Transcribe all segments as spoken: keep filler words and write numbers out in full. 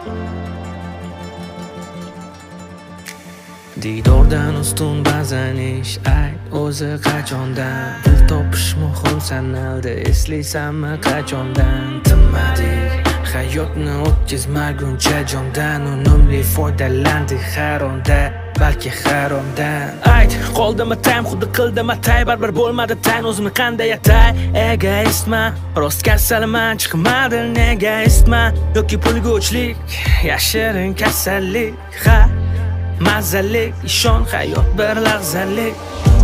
Diydordan ustun ba'zan ish ayt o'zi qachondan pul topish muhim sanaldi eslaysanmi qachondan tinmadik hayotni o'tkazmaguncha jondan unumli foydalandik har onda balki har ondan ayt qoldimi time xuddi qildimi tay baribir bo'lmadi tayn o'zimni qanday atay egoistman rost kasalman chiqmadi nega istman yoki pulgo'chlik yashirin kasallik ha mazalik ishon hayot bir lahzalik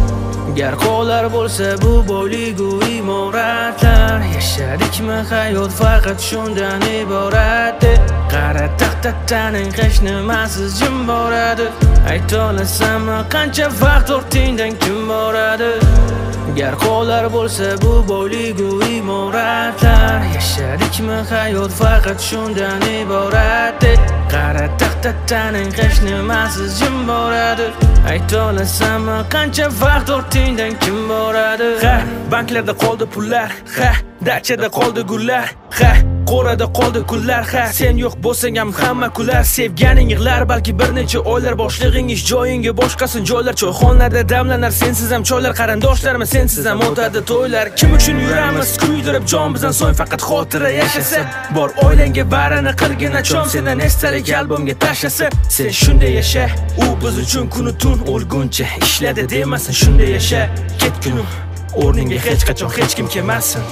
gar qo'llar bo'lsa bu boyligu imoratlar yashadikmi hayot faqat shundan iborat qara taxtataning hech nimasiz jim boradi aytolasanmi qancha vaqt ortingdan kim boradi gar qo'llar bo'lsa bu boyligu imoratlar yashadikmi hayot faqat shundan iborat qara taxtataning hech nimasiz jim boradi aytolasanmi qancha vaqt ortingdan kim boradi ha banklarda qoldi pullar ha dachada qoldi gullar ha qo'rada qoldi kunlar ha sen yo'q bo'lsang ham hamma kular sevganing yig'lar balki bir necha oylar boshlig'ing ish joyingga boshqasin joylar choyxonalarda damlanar sensiz ham choylar qarindoshlarmi sensiz ham o'tadi to'ylar kim uchun yuramiz kuydirib jon bizdan so'ng faqat xotira yashasa bor oilangga barini qilgin achom sendan esdalik albomga tashlasa sen shunday yasha u biz uchun kunu tun o'lguncha ishladi demasin shunday yasha ket kunim o'rningga hech qachon hech kim kelmasin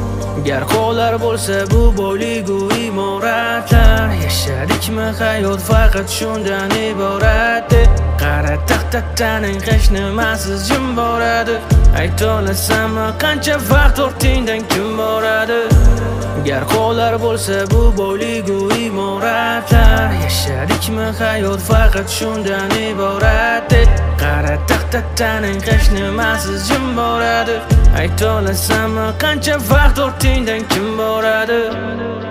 gar qo'llar bo'lsa bu boyligu imoratlar yashadikmi hayot faqat shundan iborat qara taxtataning hech nimasiz jim boradi aytolasanmi qancha vaqt ortingdan kim boradi gar qo'llar bo'lsa bu boyligu imoratlar yashadikmi hayot faqat shundan iborat qara taxtataning hech nimasiz jim boradi aytolasanmi qancha vaqt ortingdan kim boradi